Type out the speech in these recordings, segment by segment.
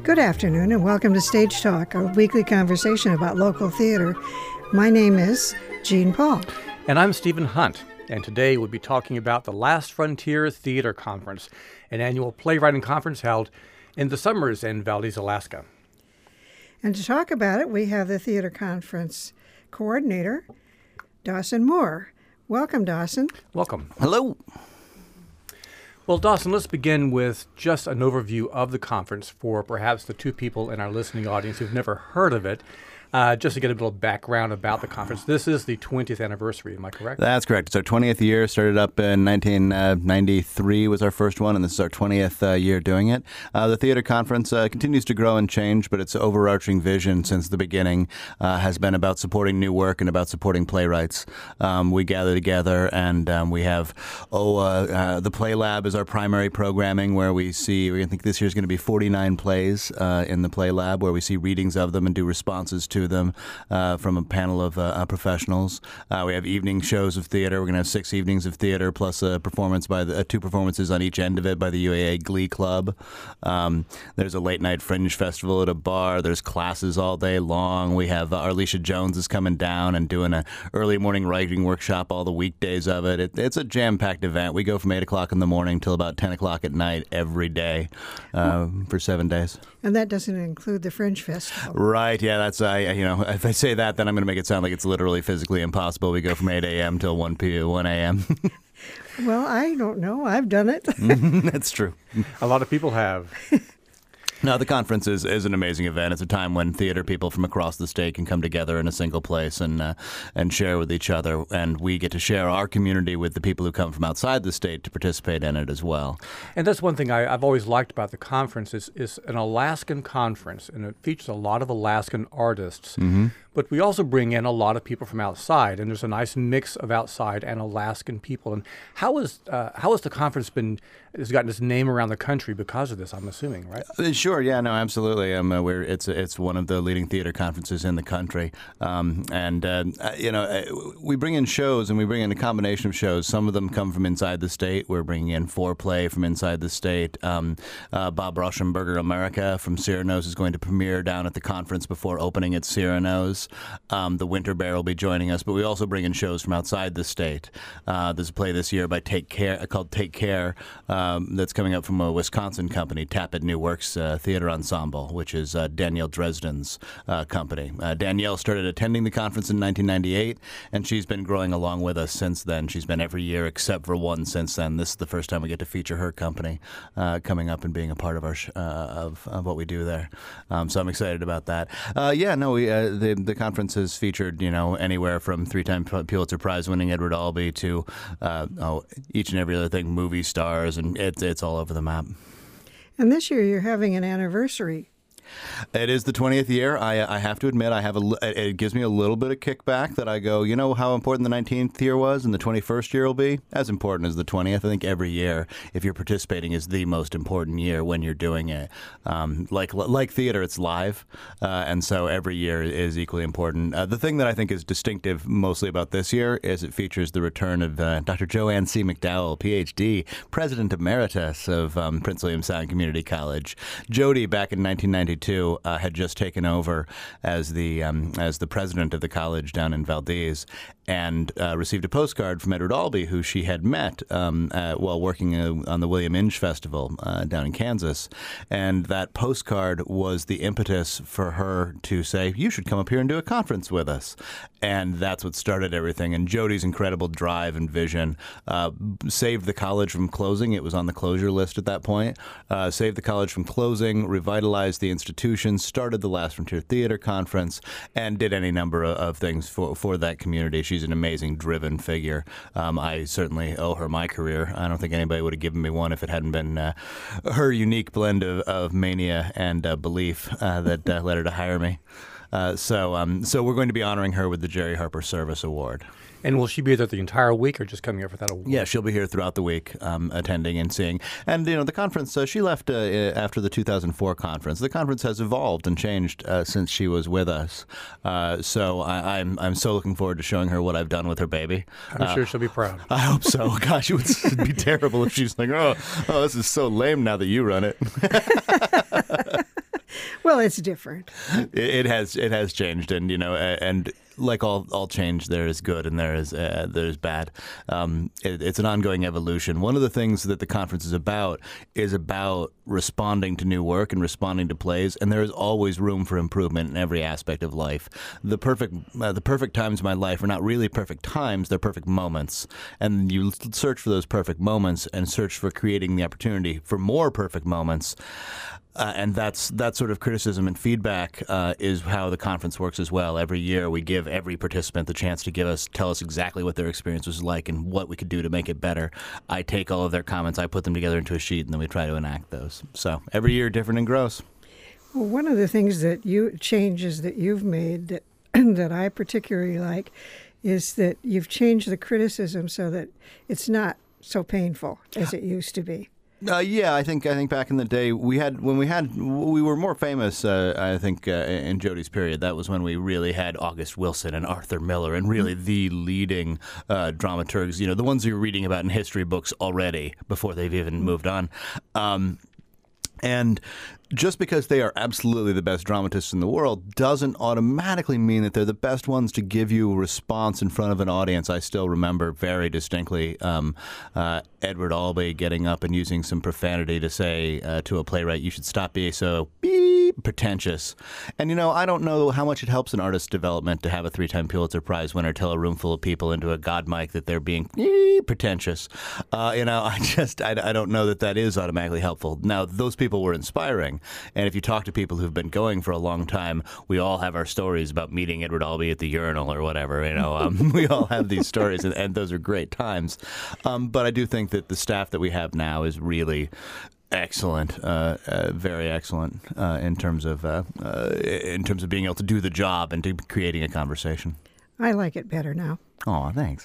Good afternoon and welcome to Stage Talk, a weekly conversation about local theater. My name is Jean Paul. And I'm Stephen Hunt, and today we'll be talking about the Last Frontier Theater Conference, an annual playwriting conference held in the summers in Valdez, Alaska. And to talk about it, we have the theater conference coordinator, Dawson Moore. Welcome, Dawson. Welcome. Hello. Well, Dawson, let's begin with just an overview of the conference for perhaps the two people in our listening audience who've never heard of it. Just to get a little background about the conference. This is the 20th anniversary, am I correct? That's correct. It's our 20th year. Started up in 1993 was our first one, and this is our 20th year doing it. The theater conference continues to grow and change, but its overarching vision since the beginning has been about supporting new work and about supporting playwrights. We gather together, and we have the Play Lab is our primary programming, where we think this year is going to be 49 plays in the Play Lab, where we see readings of them and do responses to them from a panel of professionals. We have evening shows of theater. We're going to have 6 evenings of theater plus a performance by 2 performances on each end of it by the UAA Glee Club. There's a late night fringe festival at a bar. There's classes all day long. We have Arlisha Jones is coming down and doing an early morning writing workshop all the weekdays of it. It's a jam-packed event. We go from 8 o'clock in the morning till about 10 o'clock at night every day for 7 days. And that doesn't include the Fringe Festival. Right, yeah, that's, if I say that, then I'm going to make it sound like it's literally physically impossible. We go from 8 a.m. till 1 a.m. Well, I don't know. I've done it. That's true. A lot of people have. No, the conference is an amazing event. It's a time when theater people from across the state can come together in a single place and share with each other. And we get to share our community with the people who come from outside the state to participate in it as well. And that's one thing I've always liked about the conference is an Alaskan conference, and it features a lot of Alaskan artists. Mm-hmm. But we also bring in a lot of people from outside, and there's a nice mix of outside and Alaskan people. And how has the conference has gotten its name around the country because of this, I'm assuming, right? Sure, yeah, no, absolutely. It's one of the leading theater conferences in the country. We bring in shows, and we bring in a combination of shows. Some of them come from inside the state. We're bringing in Foreplay from inside the state. Bob Rauschenberger America from Cyrano's is going to premiere down at the conference before opening at Cyrano's. The Winter Bear will be joining us, but we also bring in shows from outside the state. There's a play this year by called Take Care that's coming up from a Wisconsin company, Tappet New Works Theater Ensemble, which is Danielle Dresden's company. Danielle started attending the conference in 1998, and she's been growing along with us since then. She's been every year except for one since then. This is the first time we get to feature her company coming up and being a part of our of what we do there. So I'm excited about that. The conference has featured, anywhere from 3-time Pulitzer Prize winning Edward Albee to each and every other thing, movie stars, and it's all over the map. And this year you're having an anniversary. It is the 20th year. I have to admit, it gives me a little bit of kickback that I go, how important the 19th year was and the 21st year will be? As important as the 20th. I think every year, if you're participating, is the most important year when you're doing it. Like theater, it's live, and so every year is equally important. The thing that I think is distinctive mostly about this year is it features the return of Dr. Joanne C. McDowell, Ph.D., President Emeritus of Prince William Sound Community College. Jody, back in 1992, had just taken over as the president of the college down in Valdez, and received a postcard from Edward Albee, who she had met while working on the William Inge Festival down in Kansas. And that postcard was the impetus for her to say, you should come up here and do a conference with us. And that's what started everything. And Jody's incredible drive and vision saved the college from closing. It was on the closure list at that point. Saved the college from closing, revitalized the institution, started the Last Frontier Theater Conference, and did any number of things for that community. She's an amazing, driven figure. I certainly owe her my career. I don't think anybody would have given me one if it hadn't been her unique blend of mania and belief that led her to hire me. So we're going to be honoring her with the Jerry Harper Service Award. And will she be there the entire week or just coming here for that award? Yeah, she'll be here throughout the week, attending and seeing. And, the conference, she left after the 2004 conference. The conference has evolved and changed since she was with us. So I'm so looking forward to showing her what I've done with her baby. I'm sure she'll be proud. I hope so. Gosh, it would be terrible if she's like, oh, this is so lame now that you run it. Well, it's different. It has changed, and and like all change, there is good and there is bad. It's an ongoing evolution. One of the things that the conference is about responding to new work and responding to plays, and there is always room for improvement in every aspect of life. The perfect times of my life are not really perfect times; they're perfect moments, and you search for those perfect moments and search for creating the opportunity for more perfect moments. And that sort of criticism and feedback is how the conference works as well. Every year, we give every participant the chance to tell us exactly what their experience was like and what we could do to make it better. I take all of their comments, I put them together into a sheet, and then we try to enact those. So every year, different and grows. Well, one of the things changes that you've made that I particularly like is that you've changed the criticism so that it's not so painful as it used to be. Yeah, I think back in the day we were more famous. I think in Jody's period, that was when we really had August Wilson and Arthur Miller and really the leading dramaturgs. The ones you're reading about in history books already before they've even moved on. And just because they are absolutely the best dramatists in the world doesn't automatically mean that they're the best ones to give you a response in front of an audience. I still remember very distinctly Edward Albee getting up and using some profanity to say to a playwright, "You should stop being so pretentious." And, I don't know how much it helps an artist's development to have a 3-time Pulitzer Prize winner tell a room full of people into a god mic that they're being pretentious. I don't know that is automatically helpful. Now, those people were inspiring. And if you talk to people who've been going for a long time, we all have our stories about meeting Edward Albee at the urinal or whatever. We all have these stories, and those are great times. But I do think that the staff that we have now is really excellent, very excellent in terms of being able to do the job and to creating a conversation. I like it better now. Oh, thanks.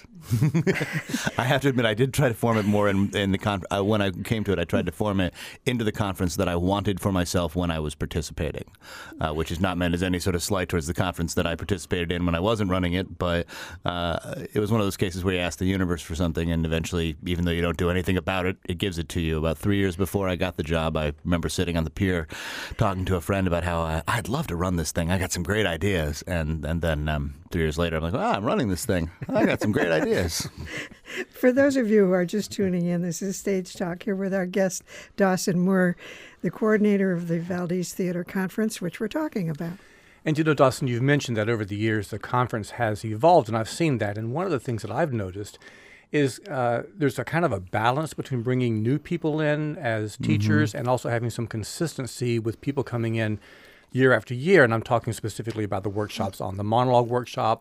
I have to admit, I did try to form it more in the when I came to it, I tried to form it into the conference that I wanted for myself when I was participating, which is not meant as any sort of slight towards the conference that I participated in when I wasn't running it, but it was one of those cases where you ask the universe for something, and eventually, even though you don't do anything about it, it gives it to you. About 3 years before I got the job, I remember sitting on the pier talking to a friend about how I'd love to run this thing. I got some great ideas, and then 3 years later, I'm like, I'm running this thing. I got some great ideas. For those of you who are just tuning in, this is Stage Talk here with our guest, Dawson Moore, the coordinator of the Valdez Theater Conference, which we're talking about. And Dawson, you've mentioned that over the years the conference has evolved, and I've seen that. And one of the things that I've noticed is there's a kind of a balance between bringing new people in as teachers and also having some consistency with people coming in year after year, and I'm talking specifically about the workshops on the monologue workshop,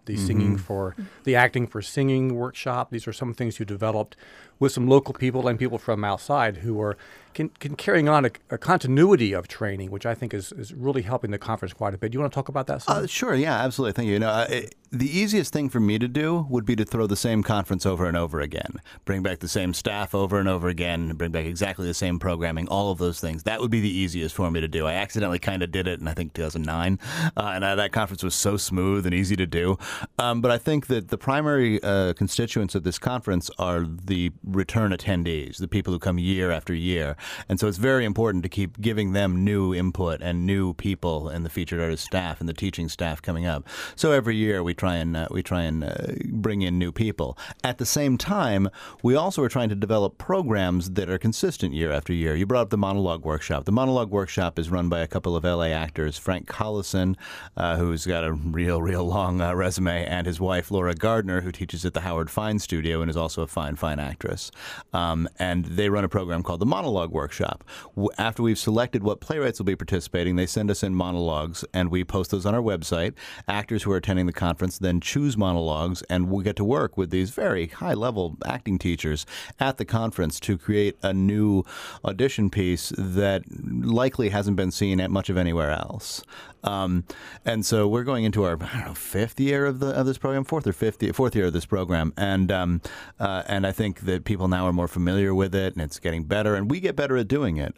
the acting for singing workshop. These are some things you developed with some local people and people from outside who are carrying on a continuity of training, which I think is really helping the conference quite a bit. Do you want to talk about that some? Sure, yeah, absolutely. Thank you. The easiest thing for me to do would be to throw the same conference over and over again, bring back the same staff over and over again, bring back exactly the same programming, all of those things. That would be the easiest for me to do. I accidentally kind of did it in, I think, 2009, and that conference was so smooth and easy to do. But I think that the primary constituents of this conference are the return attendees, the people who come year after year. And so it's very important to keep giving them new input and new people in the featured artist staff and the teaching staff coming up. So every year we try and bring in new people. At the same time, we also are trying to develop programs that are consistent year after year. You brought up the monologue workshop. The monologue workshop is run by a couple of LA actors, Frank Collison, who's got a real long resume, and his wife, Laura Gardner, who teaches at the Howard Fine Studio and is also a fine actress. And they run a program called the Monologue Workshop. After we've selected what playwrights will be participating, they send us in monologues, and we post those on our website. Actors who are attending the conference then choose monologues, and we get to work with these very high-level acting teachers at the conference to create a new audition piece that likely hasn't been seen at much of anywhere else. And so we're going into our fifth year of this program, fourth year of this program, and I think that people now are more familiar with it, and it's getting better, and we get better at doing it.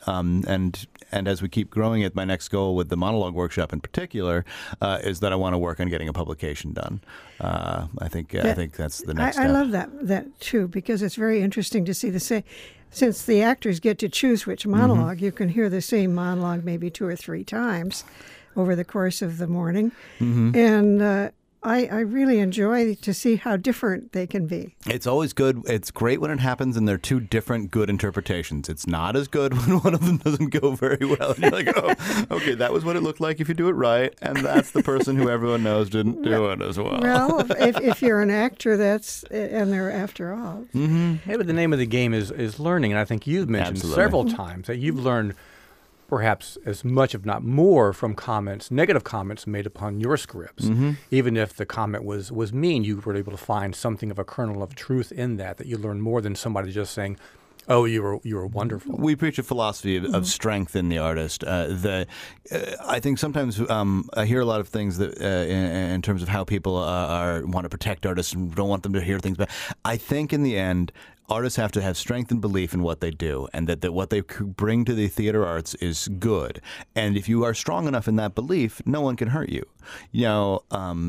And as we keep growing it, my next goal with the monologue workshop in particular is that I want to work on getting a publication done. I think that's the next step. I love that too, because it's very interesting to see since the actors get to choose which monologue, you can hear the same monologue maybe 2 or 3 times over the course of the morning. And I really enjoy to see how different they can be. It's always good. It's great when it happens and they're 2 different good interpretations. It's not as good when one of them doesn't go very well. And you're like, oh, okay, that was what it looked like if you do it right. And that's the person who everyone knows didn't do it as well. Well, if you're an actor, and they're after all. Yeah, but the name of the game is learning. And I think you've mentioned several times that you've learned perhaps as much, if not more, from negative comments made upon your scripts. Even if the comment was mean, you were able to find something of a kernel of truth in that you learned more than somebody just saying, oh, you were wonderful. We preach a philosophy of strength in the artist. I think sometimes I hear a lot of things that in terms of how people want to protect artists and don't want them to hear things. But I think in the end, artists have to have strength and belief in what they do, and that what they bring to the theater arts is good. And if you are strong enough in that belief, no one can hurt you. You know,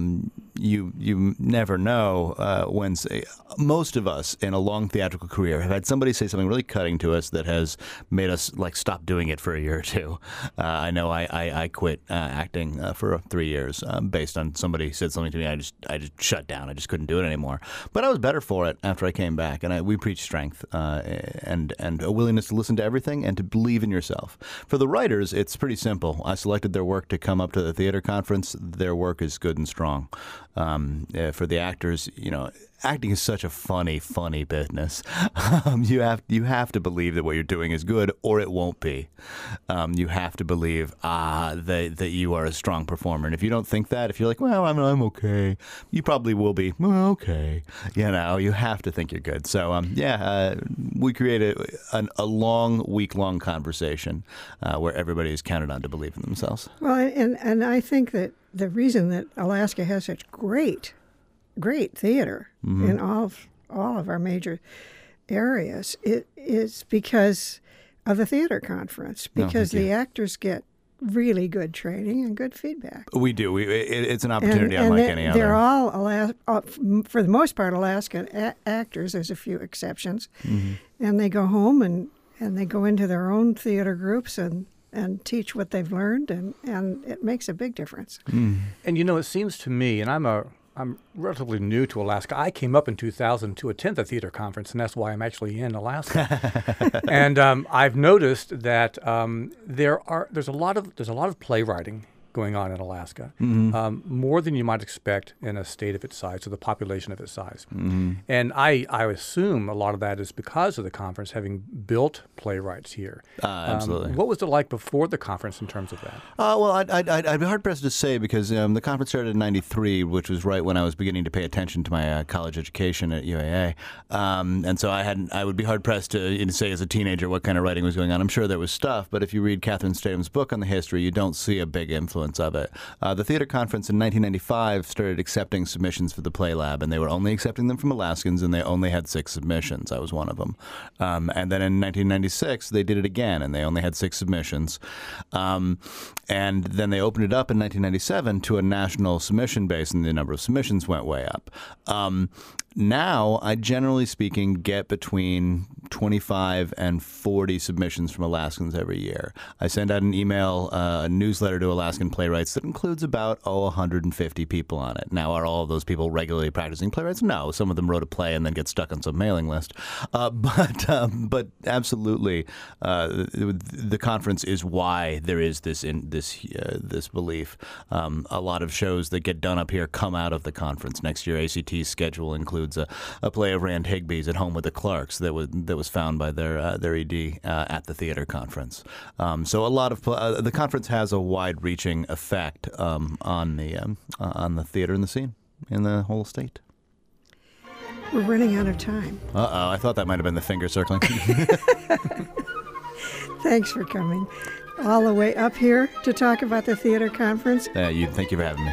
you never know when. Most of us in a long theatrical career have had somebody say something really cutting to us that has made us like stop doing it for a year or 2. I know I quit acting for 3 years based on somebody said something to me. I just shut down. I just couldn't do it anymore. But I was better for it after I came back, and we preach strength and a willingness to listen to everything and to believe in yourself. For the writers, it's pretty simple. I selected their work to come up to the theater conference. Their work is good and strong. For the actors, you know, acting is such a funny business. You have to believe that what you're doing is good, or it won't be. You have to believe that you are a strong performer. And if you don't think that, if you're like, well, I'm okay, you probably will be okay. You know, you have to think you're good. So we created a long week-long conversation where everybody is counted on to believe in themselves. Well, and I think that the reason that Alaska has such great theater in all of our major areas is because of the theater conference, because the actors get really good training and good feedback. We do. It's an opportunity unlike any other. They're all, for the most part, Alaskan actors. There's a few exceptions. And they go home and they go into their own theater groups and teach what they've learned, and it makes a big difference. And you know, it seems to me, and I'm relatively new to Alaska. I came up in 2000 to attend the theater conference, and that's why I'm actually in Alaska. And I've noticed that there's a lot of playwriting going on in Alaska, more than you might expect in a state of its size, or the population of its size. And I assume a lot of that is because of the conference having built playwrights here. Absolutely. What was it like before the conference in terms of that? Well, I'd be hard-pressed to say, because the conference started in '93, which was right when I was beginning to pay attention to my college education at UAA. And so I would be hard-pressed to say as a teenager what kind of writing was going on. I'm sure there was stuff, but if you read Catherine Stadham's book on the history, you don't see a big influence of it. The theater conference in 1995 started accepting submissions for the Play Lab, and they were only accepting them from Alaskans, and they only had 6 submissions. I was one of them. And then in 1996, they did it again, and they only had 6 submissions. And then they opened it up in 1997 to a national submission base, and the number of submissions went way up. Now, I generally speaking get between 25 and 40 submissions from Alaskans every year. I send out an email, a newsletter to Alaskan playwrights that includes about 150 people on it. Now, are all of those people regularly practicing playwrights? No. Some of them wrote a play and then get stuck on some mailing list. But absolutely, the conference is why there is this belief. A lot of shows that get done up here come out of the conference. Next year, ACT's schedule includes a play of Rand Higby's At Home with the Clarks that was found by their ED at the theater conference. So a lot of the conference has a wide-reaching effect on the theater and the scene in the whole state. We're running out of time. I thought that might have been the finger circling. Thanks for coming all the way up here to talk about the theater conference. Thank you for having me.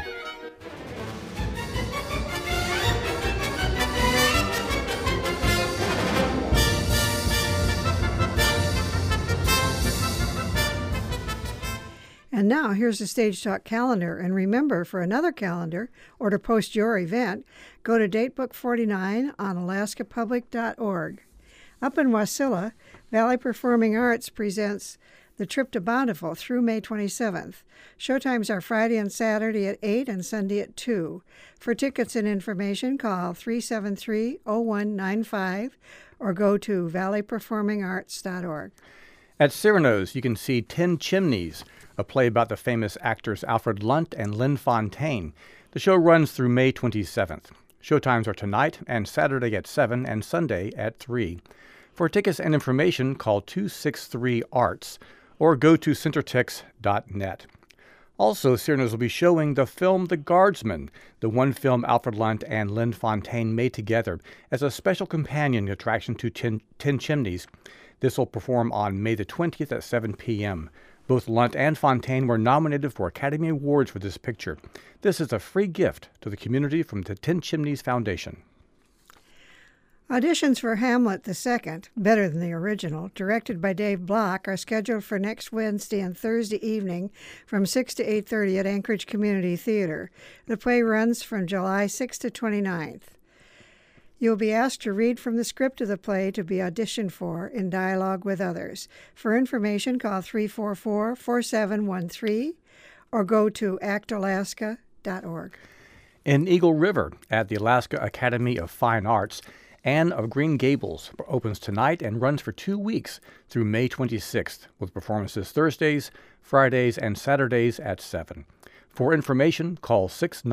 And now here's the Stage Talk calendar. And remember, for another calendar or to post your event, go to Datebook 49 on alaskapublic.org. Up in Wasilla, Valley Performing Arts presents The Trip to Bountiful through May 27th. Showtimes are Friday and Saturday at 8 and Sunday at 2. For tickets and information, call 373-0195 or go to valleyperformingarts.org. At Cyrano's, you can see 10 Chimneys, a play about the famous actors Alfred Lunt and Lynn Fontaine. The show runs through May 27th. Showtimes are tonight and Saturday at 7 and Sunday at 3. For tickets and information, call 263-ARTS or go to centertix.net. Also, Cyrano's will be showing the film The Guardsman, the one film Alfred Lunt and Lynn Fontaine made together as a special companion attraction to 10 Chimneys. This will perform on May the 20th at 7 p.m. Both Lunt and Fontaine were nominated for Academy Awards for this picture. This is a free gift to the community from the 10 Chimneys Foundation. Auditions for Hamlet II, better than the original, directed by Dave Block, are scheduled for next Wednesday and Thursday evening from 6 to 8:30 at Anchorage Community Theater. The play runs from July 6th to 29th. You'll be asked to read from the script of the play to be auditioned for in dialogue with others. For information, call 344-4713 or go to actalaska.org. In Eagle River, at the Alaska Academy of Fine Arts, Anne of Green Gables opens tonight and runs for 2 weeks through May 26th, with performances Thursdays, Fridays, and Saturdays at 7. For information, call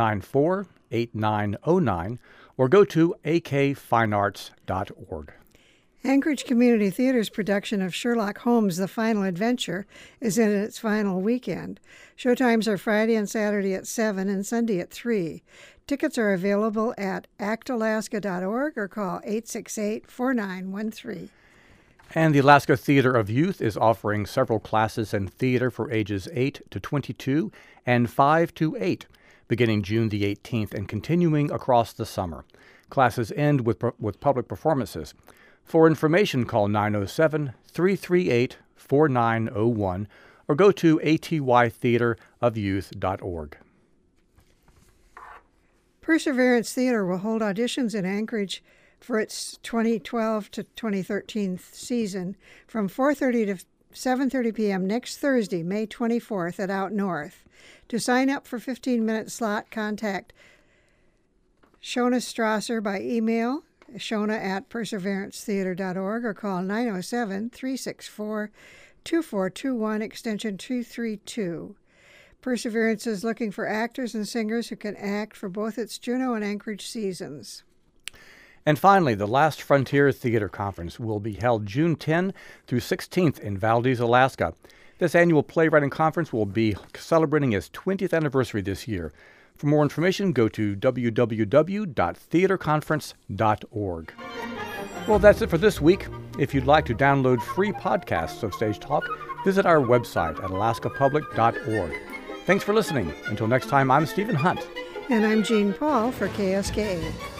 694-8909 or go to akfinearts.org. Anchorage Community Theater's production of Sherlock Holmes: The Final Adventure is in its final weekend. Showtimes are Friday and Saturday at 7 and Sunday at 3. Tickets are available at actalaska.org or call 868-4913. And the Alaska Theater of Youth is offering several classes in theater for ages 8 to 22 and 5 to 8, beginning June the 18th and continuing across the summer. Classes end with public performances. For information, call 907-338-4901 or go to atytheaterofyouth.org. Perseverance Theater will hold auditions in Anchorage for its 2012 to 2013 season from 4:30 to 7:30 p.m. next Thursday, May 24th at Out North. To sign up for 15-minute slot, contact Shona Strasser by email, shona@perseverancetheater.org, or call 907-364-2421, extension 232. Perseverance is looking for actors and singers who can act for both its Juneau and Anchorage seasons. And finally, the Last Frontier Theater Conference will be held June 10 through 16th in Valdez, Alaska. This annual playwriting conference will be celebrating its 20th anniversary this year. For more information, go to www.theaterconference.org. Well, that's it for this week. If you'd like to download free podcasts of Stage Talk, visit our website at alaskapublic.org. Thanks for listening. Until next time, I'm Stephen Hunt. And I'm Jean Paul for KSKA.